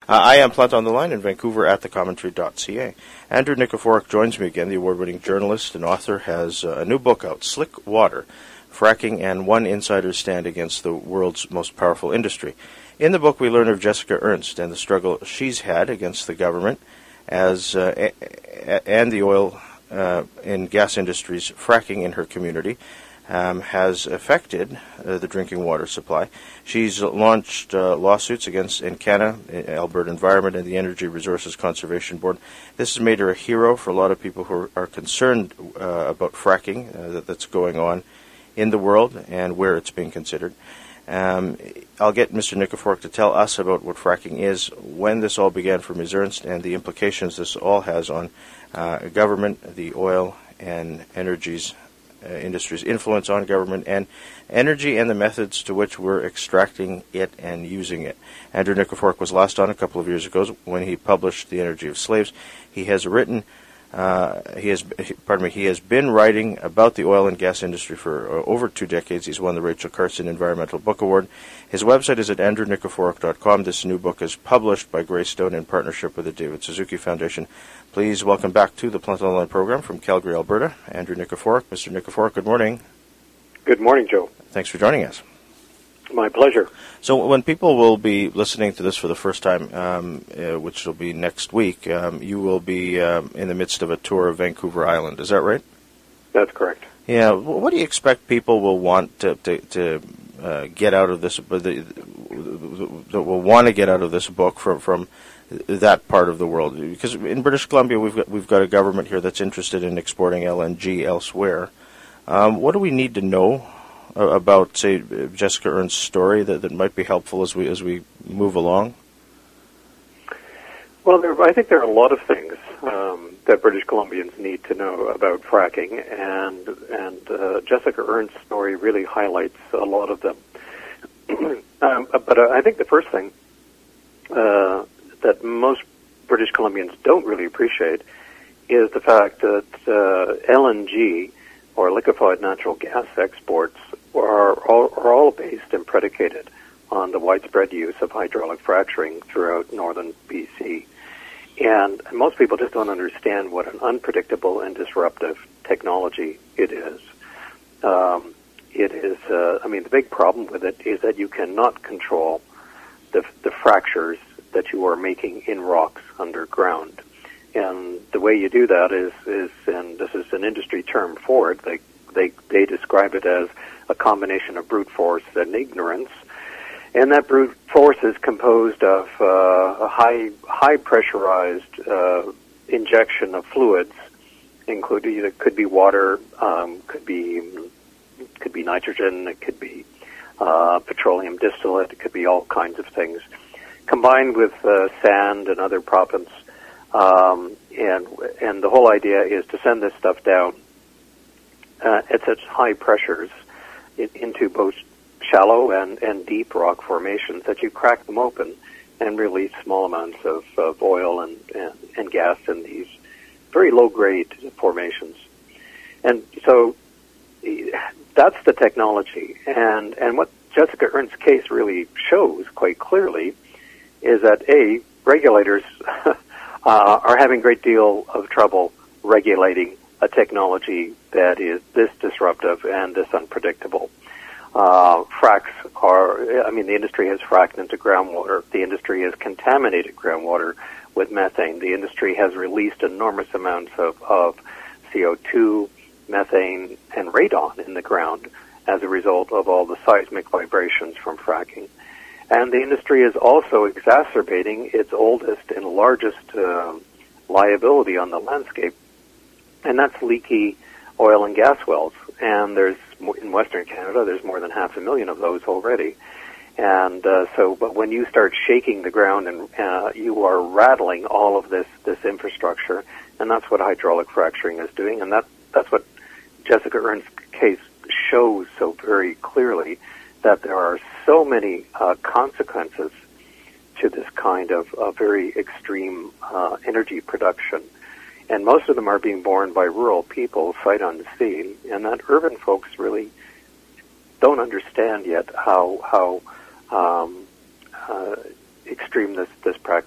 I am Plant on the Line in Vancouver at thecommentary.ca. Andrew Nikiforuk joins me again. The award-winning journalist and author has a new book out, Slick Water, Fracking and One Insider's Stand Against the World's Most Powerful Industry. In the book, we learn of Jessica Ernst and the struggle she's had against the government and the oil and gas industry's fracking in her community has affected the drinking water supply. She's launched lawsuits against Encana, Alberta Environment, and the Energy Resources Conservation Board. This has made her a hero for a lot of people who are concerned about fracking that's going on in the world and where it's being considered. I'll get Mr. Nikiforuk to tell us about what fracking is, when this all began for Ms. Ernst, and the implications this all has on government, the oil and industry's influence on government, and energy and the methods to which we're extracting it and using it. Andrew Nikiforuk was last on a couple of years ago when he published The Energy of Slaves. He has been writing about the oil and gas industry for over 2 decades. He's won the Rachel Carson Environmental Book Award. His website is at andrewnikiforuk.com. This new book is published by Greystone in partnership with the David Suzuki Foundation. Please welcome back to the Plant on the Line program from Calgary, Alberta, Andrew Nikiforuk. Mr. Nikiforuk, good morning. Good morning, Joe. Thanks for joining us. My pleasure. So when people will be listening to this for the first time, which will be next week, you will be in the midst of a tour of Vancouver Island. Is that right? That's correct. Yeah. What do you expect people will want to get out of this? That will want to get out of this book from that part of the world? Because in British Columbia, we've got a government here that's interested in exporting LNG elsewhere. What do we need to know about, say, Jessica Ernst's story that might be helpful as we move along? Well, I think there are a lot of things that British Columbians need to know about fracking, and Jessica Ernst's story really highlights a lot of them. But I think the first thing that most British Columbians don't really appreciate is the fact that LNG, or liquefied natural gas exports, are all based and predicated on the widespread use of hydraulic fracturing throughout northern BC. And most people just don't understand what an unpredictable and disruptive technology it is. The big problem with it is that you cannot control the fractures that you are making in rocks underground. And the way you do that is, and this is an industry term for it, they describe it as a combination of brute force and ignorance. And that brute force is composed of a high pressurized injection of fluids, including it could be water, could be nitrogen, it could be petroleum distillate, it could be all kinds of things, combined with sand and other proppants. And the whole idea is to send this stuff down at such high pressures into both shallow and deep rock formations that you crack them open and release small amounts of oil and gas in these very low-grade formations. And so that's the technology. And what Jessica Ernst's case really shows quite clearly is that, regulators are having a great deal of trouble regulating a technology that is this disruptive and this unpredictable. The industry has fracked into groundwater. The industry has contaminated groundwater with methane. The industry has released enormous amounts of CO2, methane, and radon in the ground as a result of all the seismic vibrations from fracking. And the industry is also exacerbating its oldest and largest liability on the landscape, and that's leaky oil and gas wells. And in Western Canada, there's more than 500,000 of those already. And but when you start shaking the ground and you are rattling all of this infrastructure, and that's what hydraulic fracturing is doing, and that's what Jessica Ernst's case shows so very clearly, that there are so many consequences to this kind of very extreme energy production. And most of them are being borne by rural people, sight unseen, and that urban folks really don't understand yet how extreme this practice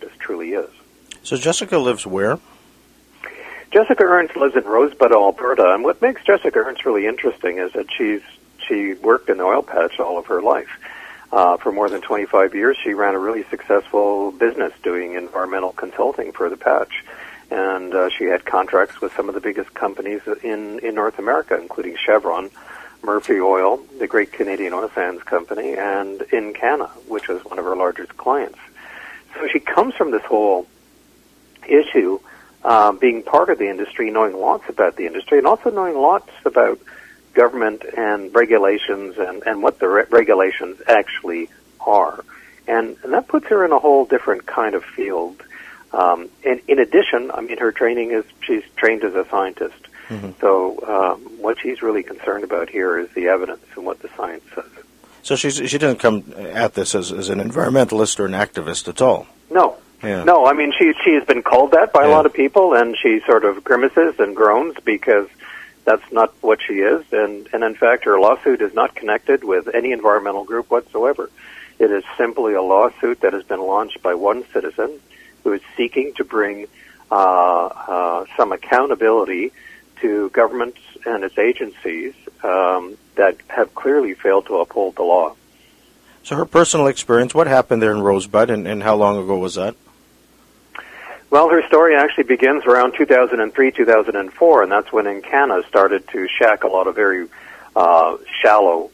really is. So Jessica lives where? Jessica Ernst lives in Rosebud, Alberta, and what makes Jessica Ernst really interesting is that she worked in the oil patch all of her life. For more than 25 years, she ran a really successful business doing environmental consulting for the patch. And she had contracts with some of the biggest companies in North America, including Chevron, Murphy Oil, the great Canadian Oil Sands Company, and Encana, which was one of her largest clients. So she comes from this whole issue, being part of the industry, knowing lots about the industry, and also knowing lots about government and regulations and what the regulations actually are. And that puts her in a whole different kind of field. And in addition, I mean, her training is, she's trained as a scientist. Mm-hmm. So what she's really concerned about here is the evidence and what the science says. So she didn't come at this as an environmentalist or an activist at all? No. Yeah. No, I mean, she has been called that by a lot of people, and she sort of grimaces and groans because that's not what she is. And in fact, her lawsuit is not connected with any environmental group whatsoever. It is simply a lawsuit that has been launched by one citizen who is seeking to bring some accountability to governments and its agencies that have clearly failed to uphold the law. So her personal experience, what happened there in Rosebud, and how long ago was that? Well, her story actually begins around 2003, 2004, and that's when Encana started to shack a lot of very shallow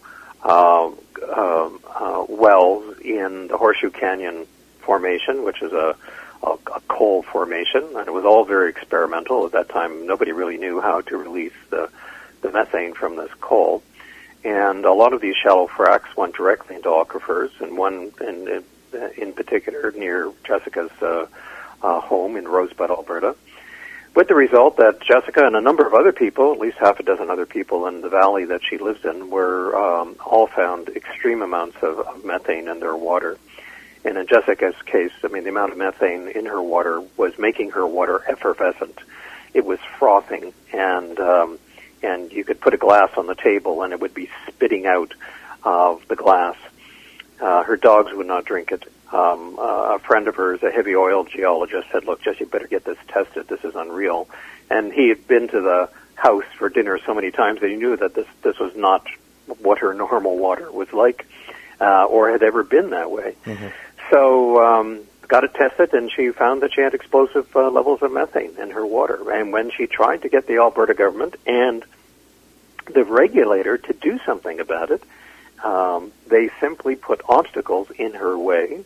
wells in the Horseshoe Canyon Formation, which is a coal formation, and it was all very experimental. At that time, nobody really knew how to release the methane from this coal. And a lot of these shallow fracks went directly into aquifers, and one in particular near Jessica's home in Rosebud, Alberta, with the result that Jessica and a number of other people, at least half a dozen other people in the valley that she lives in, were all found extreme amounts of methane in their water. And in Jessica's case, I mean, the amount of methane in her water was making her water effervescent. It was frothing, and you could put a glass on the table and it would be spitting out of the glass. Her dogs would not drink it. A friend of hers, a heavy oil geologist, said, "Look, Jess, you better get this tested. This is unreal." And he had been to the house for dinner so many times that he knew that this was not what her normal water was like, or had ever been that way. Mm-hmm. So got it tested, and she found that she had explosive levels of methane in her water. And when she tried to get the Alberta government and the regulator to do something about it, they simply put obstacles in her way.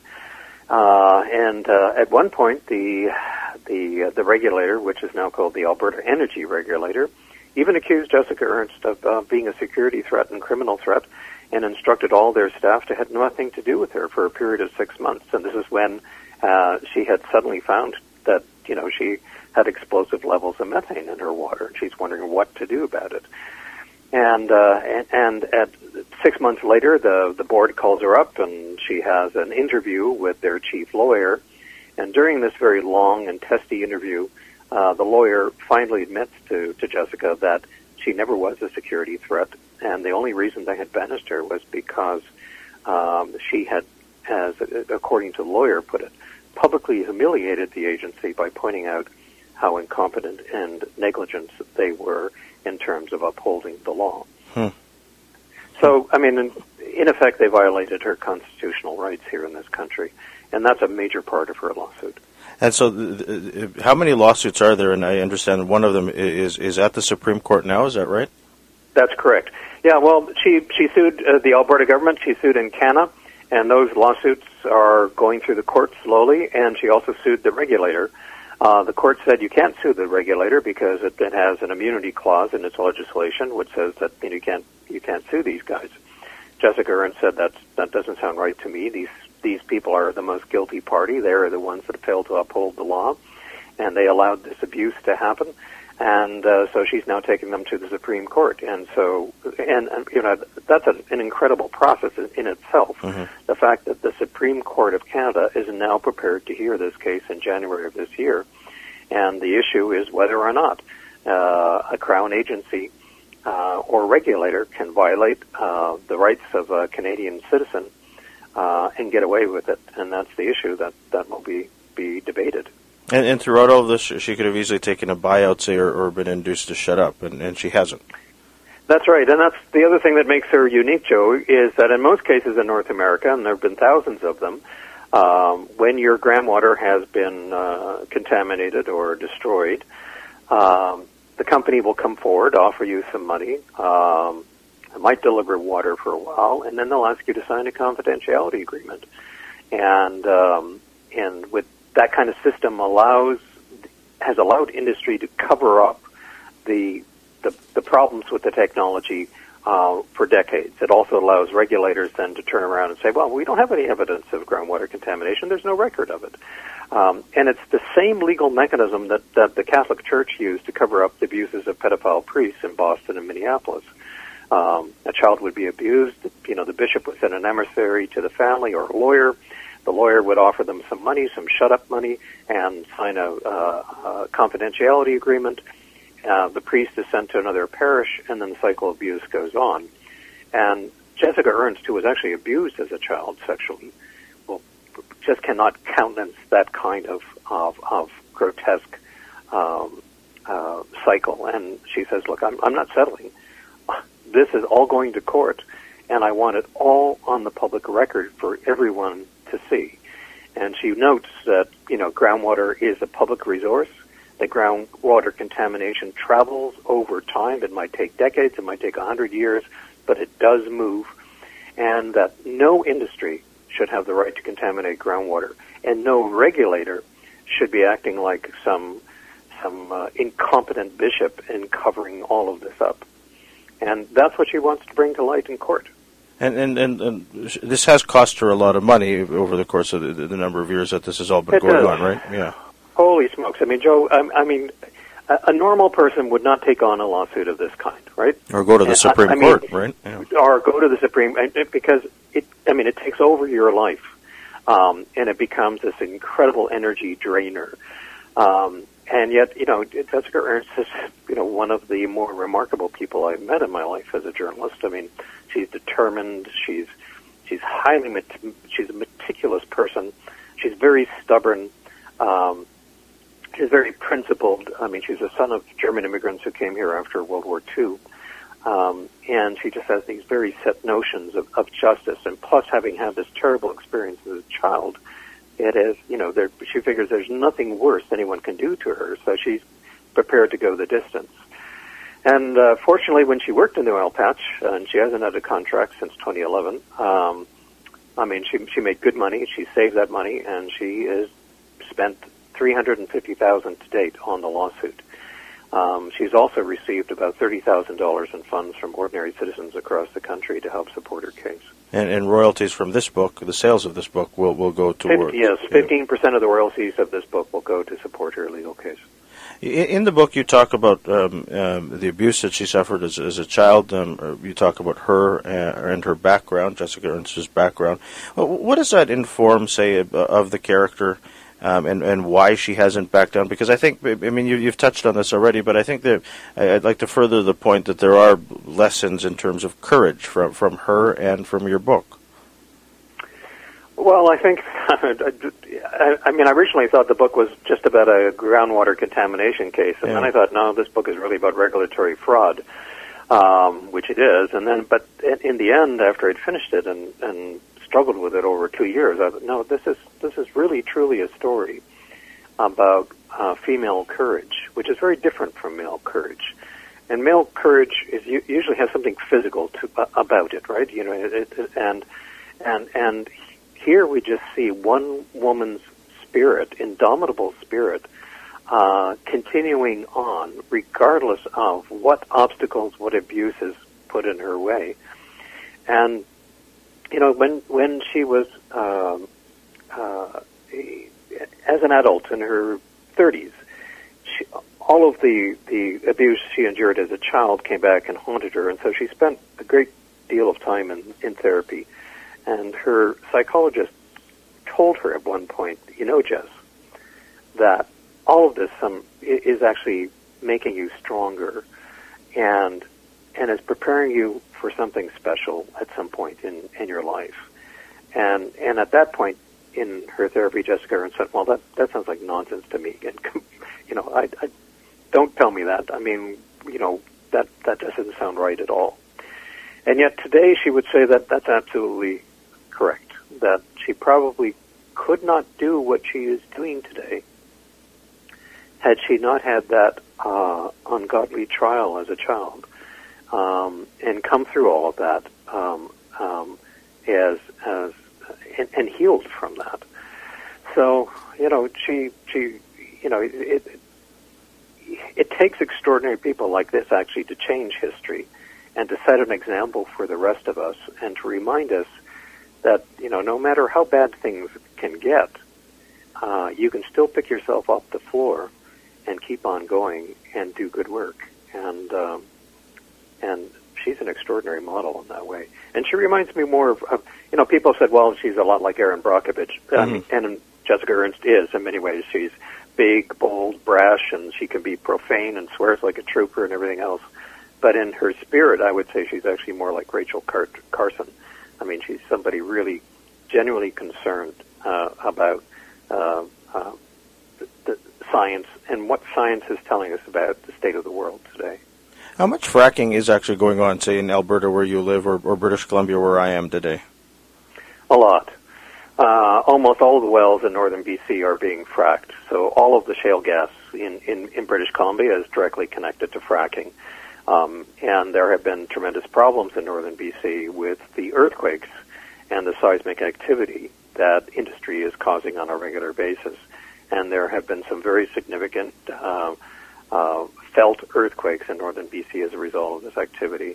And at one point, the regulator, which is now called the Alberta Energy Regulator, even accused Jessica Ernst of being a security threat and criminal threat, and instructed all their staff to have nothing to do with her for a period of 6 months. And this is when she had suddenly found that, you know, she had explosive levels of methane in her water, and she's wondering what to do about it. And at 6 months later, the board calls her up, and she has an interview with their chief lawyer. And during this very long and testy interview, the lawyer finally admits to Jessica that she never was a security threat, and the only reason they had banished her was because she had, as according to the lawyer put it, publicly humiliated the agency by pointing out how incompetent and negligent they were in terms of upholding the law. So, I mean, in effect, they violated her constitutional rights here in this country, and that's a major part of her lawsuit. And so, how many lawsuits are there? And I understand one of them is at the Supreme Court now. Is that right? That's correct. Yeah. Well, she sued the Alberta government. She sued Encana, and those lawsuits are going through the courts slowly. And she also sued the regulator. The court said you can't sue the regulator because it has an immunity clause in its legislation, which says that you can't sue these guys. Jessica Ernst said that doesn't sound right to me. These people are the most guilty party. They are the ones that failed to uphold the law, and they allowed this abuse to happen. And so she's now taking them to the Supreme Court. And so, and you know, that's an incredible process in itself. Mm-hmm. The fact that the Supreme Court of Canada is now prepared to hear this case in January of this year. And the issue is whether or not a Crown agency or regulator can violate the rights of a Canadian citizen and get away with it. And that's the issue that will be be debated. And throughout all of this, she could have easily taken a buyout, say, or been induced to shut up, and she hasn't. That's right, and that's the other thing that makes her unique, Joe, is that in most cases in North America, and there have been thousands of them, when your groundwater has been contaminated or destroyed, the company will come forward, offer you some money, it might deliver water for a while, and then they'll ask you to sign a confidentiality agreement. And with that kind of system has allowed industry to cover up the problems with the technology for decades. It also allows regulators then to turn around and say, well, we don't have any evidence of groundwater contamination. There's no record of it. And it's the same legal mechanism that the Catholic Church used to cover up the abuses of pedophile priests in Boston and Minneapolis. A child would be abused. The bishop would send an emissary to the family or a lawyer. The lawyer would offer them some money, some shut-up money, and sign a confidentiality agreement. The priest is sent to another parish, and then the cycle of abuse goes on. And Jessica Ernst, who was actually abused as a child sexually, just cannot countenance that kind of grotesque cycle. And she says, look, I'm not settling. This is all going to court, and I want it all on the public record for everyone to see. And she notes that, groundwater is a public resource, that groundwater contamination travels over time. It might take decades, it might take 100 years, but it does move, and that no industry should have the right to contaminate groundwater, and no regulator should be acting like some incompetent bishop in covering all of this up. And that's what she wants to bring to light in court. And this has cost her a lot of money over the course of the number of years that this has all been going on, right? Yeah. Holy smokes. I mean, Joe, a normal person would not take on a lawsuit of this kind, right? Or go to the Supreme Court, right? Yeah. Or go to the Supreme, because it takes over your life, and it becomes this incredible energy drainer. And yet, Jessica Ernst is, one of the more remarkable people I've met in my life as a journalist. I mean, she's determined. She's she's a meticulous person. She's very stubborn. She's very principled. I mean, she's the son of German immigrants who came here after World War II. And she just has these very set notions of justice. And plus, having had this terrible experience as a child, it is, she figures there's nothing worse anyone can do to her, so she's prepared to go the distance. And fortunately, when she worked in the oil patch, and she hasn't had a contract since 2011, she made good money. She saved that money, and she has spent $350,000 to date on the lawsuit. She's also received about $30,000 in funds from ordinary citizens across the country to help support her case. And royalties from this book, the sales of this book, will go toward... Yes, 15% of the royalties of this book will go to support her legal case. In the book, you talk about the abuse that she suffered as a child. You talk about her and her background, Jessica Ernst's background. What does that inform, say, of the character and why she hasn't backed down? Because I think, you've touched on this already, but I think that I'd like to further the point that there are lessons in terms of courage from her and from your book. Well, I think, I originally thought the book was just about a groundwater contamination case, and then I thought, no, this book is really about regulatory fraud, which it is. And then, but in the end, after I'd finished it and struggled with it over 2 years, I thought, no, this is really truly a story about female courage, which is very different from male courage. And male courage usually has something physical about it, right? And here we just see one woman's spirit, indomitable spirit, continuing on regardless of what obstacles, what abuses put in her way. And when she was as an adult in her 30s, all of the abuse she endured as a child came back and haunted her, and so she spent a great deal of time in therapy. And her psychologist told her at one point, Jess, that all of this is actually making you stronger and is preparing you for something special at some point in your life. And at that point, in her therapy, Jessica Ernst said, "Well, that sounds like nonsense to me." And I don't tell me that. I mean, that just doesn't sound right at all. And yet today she would say that that's absolutely correct. That she probably could not do what she is doing today had she not had that ungodly trial as a child, and come through all of that and healed from that. So it takes extraordinary people like this actually to change history and to set an example for the rest of us and to remind us that no matter how bad things can get, you can still pick yourself off the floor and keep on going and do good work. And she's an extraordinary model in that way. And she reminds me more of people said, well, she's a lot like Erin Brockovich. And Jessica Ernst is in many ways. She's big, bold, brash, and she can be profane and swears like a trooper and everything else. But in her spirit, I would say she's actually more like Rachel Carson. I mean, she's somebody really genuinely concerned about the science and what science is telling us about the state of the world today. How much fracking is actually going on, say, in Alberta where you live or British Columbia where I am today? A lot. Almost all of the wells in northern BC are being fracked. So all of the shale gas in British Columbia is directly connected to fracking. And there have been tremendous problems in northern BC with the earthquakes and the seismic activity that industry is causing on a regular basis. And there have been some very significant felt earthquakes in northern BC as a result of this activity.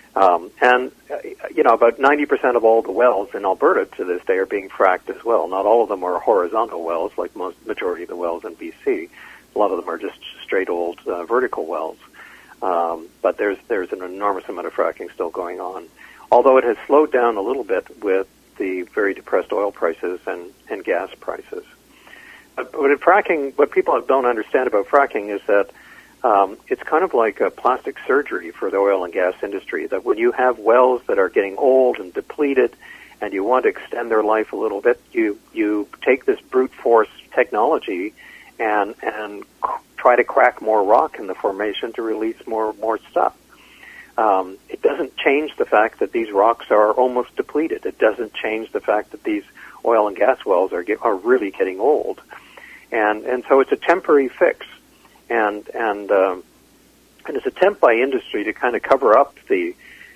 About 90% of all the wells in Alberta to this day are being fracked as well. Not all of them are horizontal wells like majority of the wells in BC. A lot of them are just straight old vertical wells. But there's an enormous amount of fracking still going on. Although it has slowed down a little bit with the very depressed oil prices and gas prices. But with fracking, what people don't understand about fracking is that it's kind of like a plastic surgery for the oil and gas industry, that when you have wells that are getting old and depleted and you want to extend their life a little bit, you take this brute force technology and try to crack more rock in the formation to release more stuff. It doesn't change the fact that these rocks are almost depleted. It doesn't change the fact that these oil and gas wells are really getting old. And so it's a temporary fix. And it's an attempt by industry to kind of cover up the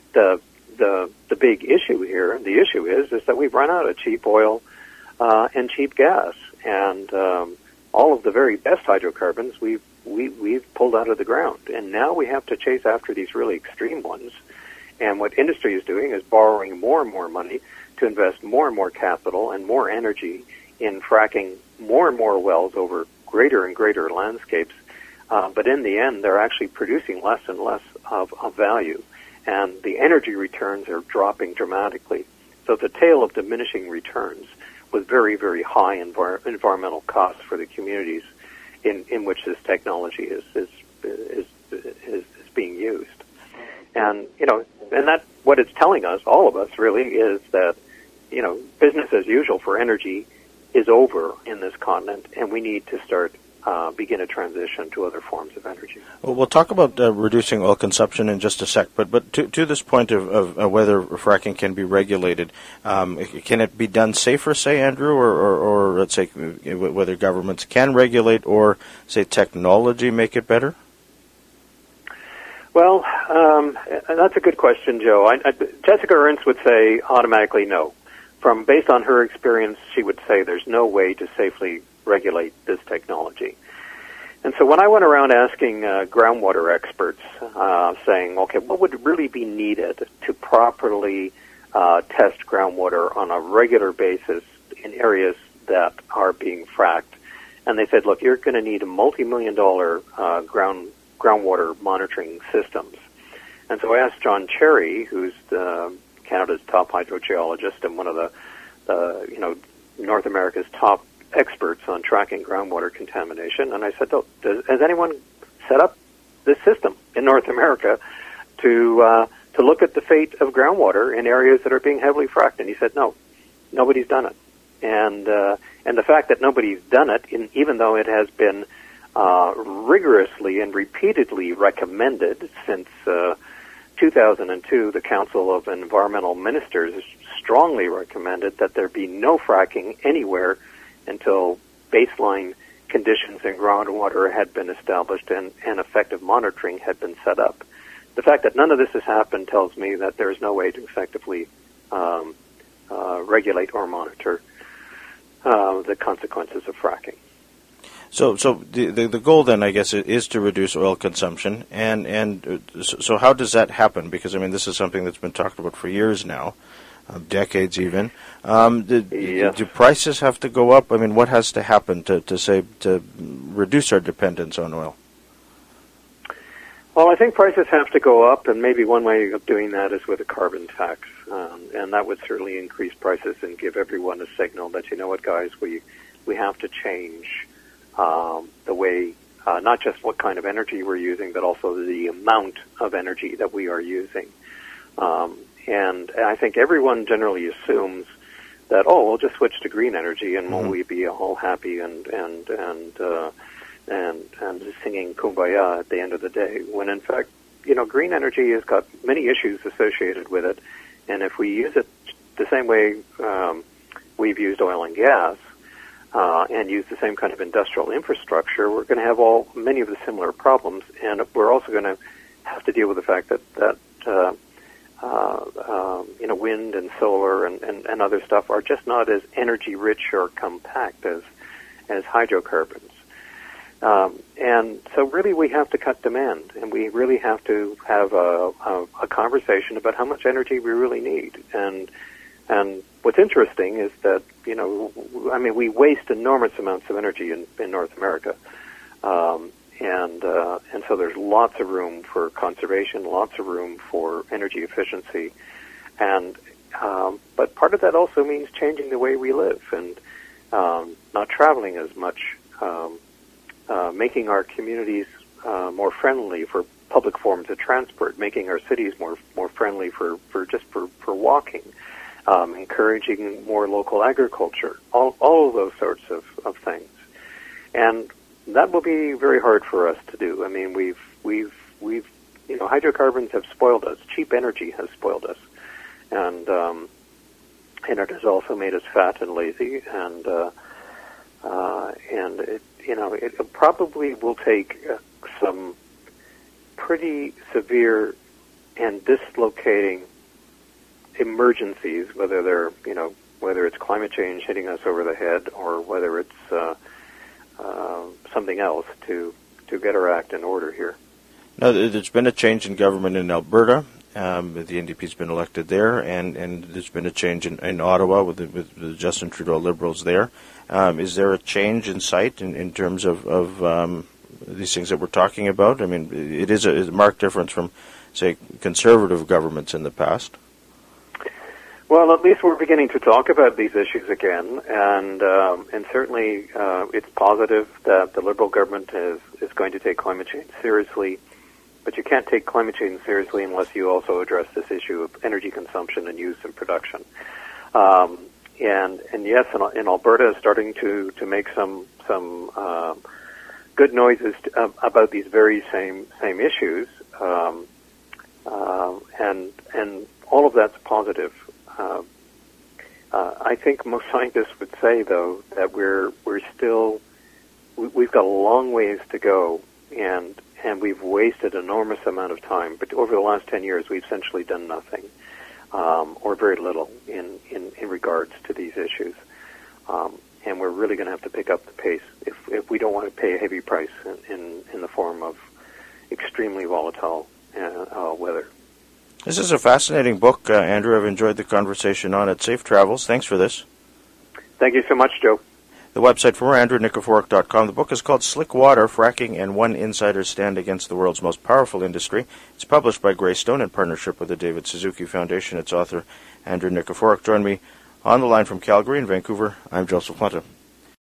big issue here. And the issue is that we've run out of cheap oil and cheap gas, and all of the very best hydrocarbons we've pulled out of the ground, and now we have to chase after these really extreme ones. And what industry is doing is borrowing more and more money to invest more and more capital and more energy in fracking more and more wells over greater and greater landscapes. But in the end, they're actually producing less and less of value, and the energy returns are dropping dramatically. So it's a tale of diminishing returns with very, very high environmental costs for the communities in which this technology is being used. And and that what it's telling us, all of us really, is that business as usual for energy is over in this continent, and we need to start begin a transition to other forms of energy. Well, we'll talk about reducing oil consumption in just a sec, but to this point of whether fracking can be regulated, can it be done safer, say, Andrew, or let's say whether governments can regulate or, say, technology make it better? Well, that's a good question, Joe. Jessica Ernst would say automatically no. Based on her experience, she would say there's no way to safely regulate this technology. And so when I went around asking groundwater experts, saying, okay, what would really be needed to properly test groundwater on a regular basis in areas that are being fracked? And they said, look, you're going to need a multi-million-dollar groundwater monitoring systems. And so I asked John Cherry, who's Canada's top hydrogeologist and one of the North America's top experts on tracking groundwater contamination, and I said, has anyone set up this system in North America to look at the fate of groundwater in areas that are being heavily fracked? And he said, no, nobody's done it. and the fact that nobody's done it, even though it has been rigorously and repeatedly recommended since 2002, the Council of Environmental Ministers strongly recommended that there be no fracking anywhere until baseline conditions in groundwater had been established and effective monitoring had been set up. The fact that none of this has happened tells me that there is no way to effectively regulate or monitor the consequences of fracking. So the goal then, I guess, is to reduce oil consumption, and so how does that happen? Because I mean, this is something that's been talked about for years now, decades even. Do prices have to go up? I mean, what has to happen to reduce our dependence on oil? Well, I think prices have to go up, and maybe one way of doing that is with a carbon tax, and that would certainly increase prices and give everyone a signal that, you know what, guys, we have to change the way, not just what kind of energy we're using, but also the amount of energy that we are using. And I think everyone generally assumes that, we'll just switch to green energy and we'll be all happy and singing Kumbaya at the end of the day. When in fact, green energy has got many issues associated with it, and if we use it the same way we've used oil and gas, and use the same kind of industrial infrastructure, we're going to have many of the similar problems, and we're also going to have to deal with the fact that wind and solar and other stuff are just not as energy rich or compact as hydrocarbons. And so really we have to cut demand, and we really have to have a conversation about how much energy we really need. And what's interesting is that, we waste enormous amounts of energy in North America. And so there's lots of room for conservation, lots of room for energy efficiency. But part of that also means changing the way we live and not traveling as much, making our communities more friendly for public forms of transport, making our cities more friendly for walking, encouraging more local agriculture, all of those sorts of things. And that will be very hard for us to do. I mean, we've hydrocarbons have spoiled us. Cheap energy has spoiled us, and it has also made us fat and lazy. And it probably will take some pretty severe and dislocating emergencies, whether it's climate change hitting us over the head or whether it's something else to get our act in order here. Now, there's been a change in government in Alberta. The NDP's been elected there, and there's been a change in Ottawa with the Justin Trudeau Liberals there. Is there a change in sight in terms of these things that we're talking about? I mean, it is a marked difference from, say, conservative governments in the past. Well, at least we're beginning to talk about these issues again, and certainly it's positive that the Liberal government is going to take climate change seriously. But you can't take climate change seriously unless you also address this issue of energy consumption and use and production. And yes, in Alberta is starting to make some good noises about these very same issues, and all of that's positive. I think most scientists would say, though, that we've got a long ways to go, and we've wasted an enormous amount of time. But over the last 10 years, we've essentially done nothing, or very little in regards to these issues. And we're really going to have to pick up the pace if we don't want to pay a heavy price in the form of extremely volatile weather. This is a fascinating book, Andrew. I've enjoyed the conversation on it. Safe travels. Thanks for this. Thank you so much, Joe. The website for AndrewNikiforuk.com. The book is called Slick Water, Fracking and One Insider's Stand Against the World's Most Powerful Industry. It's published by Greystone in partnership with the David Suzuki Foundation. Its author, Andrew Nikiforuk, joined me on the line from Calgary and Vancouver. I'm Joseph Planta.